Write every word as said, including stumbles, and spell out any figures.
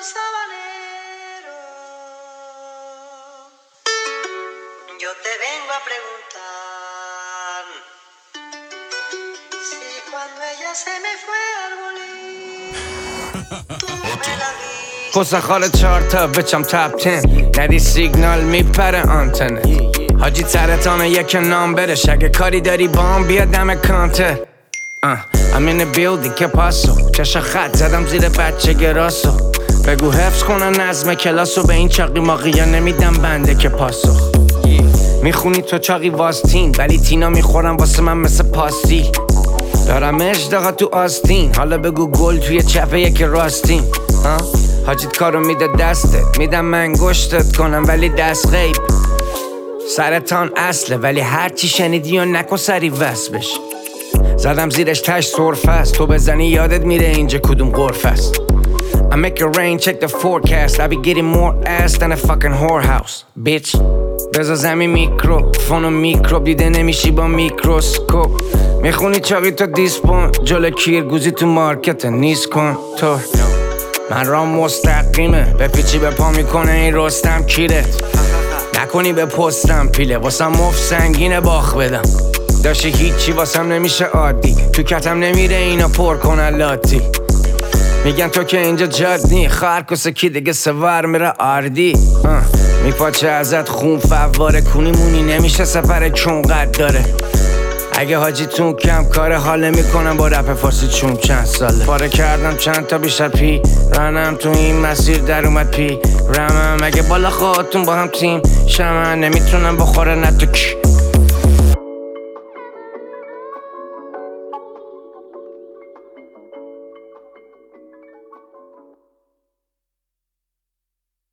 sabanero. Yo te vengo a preguntar si cuando ella se me fue al bolín, tú me la viste. خوزه خاله چهار تا بچم تپ تن ندی سیگنال میپره آنتنه حاجی ترتانه یک نام برش اگه کاری داری بام بیا دم کانتر I'm in the building که پاسو چشا خط زدم زیر بچه گراسو بگو حفظ کنن نظم کلاسو به این چاقی ماقیا نمیدم بنده که پاسو میخونی تو چاقی واستین ولی تینا میخورم واسه من مثل پاستی دارم اشتاقا تو آستین حالا بگو گل توی چپه یک راستین حاجیت کارو میده دستت میدم من گشتت کنم ولی دست غیب سرطان اصله ولی هرچی شنیدی و نکن سری وصل بشی زدم زیرش تش سرفه است تو بزنی یادت میره اینجا کدوم غرفه است I make it rain check the forecast I be getting more ass than a fucking whorehouse bitch بذار زمین میکرو فونو میکروب دیده نمیشی با میکروسکوپ میخونی چاقی تو دیسپون جلو کیرگوزی تو مارکت نیست کن تو من رام مستقیمه به پیچی به پا میکنه این رستم کیرت نکنی به پستم پیله واسم مف سنگینه باخ بدم داشتی هیچی واسم نمیشه عادی تو کتم نمیره اینا پر کنن لاتی میگن تو که اینجا جادنی خرکوسه کی دیگه سوار میره آردی میپاچه ازت خون فواره کنی مونی نمیشه سفر چون قد داره اگه حاجیتون کم کاره حاله میکنم با رپ فارسی چون چند ساله پاره کردم چند تا بیشتر پی رانم تو این مسیر در اومد پی رمم اگه بالا خودتون با هم تیم شمن نمیتونم بخوره نه تو کی